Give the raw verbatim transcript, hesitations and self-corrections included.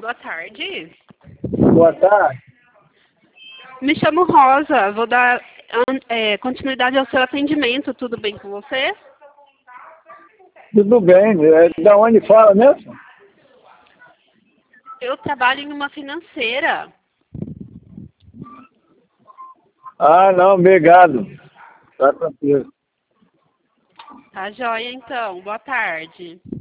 Boa tarde. Boa tarde. Me chamo Rosa, vou dar é, continuidade ao seu atendimento, tudo bem com você? Tudo bem. É, da onde fala mesmo? Eu trabalho em uma financeira. Ah, não, obrigado. Tá tranquilo. Tá joia então, boa tarde.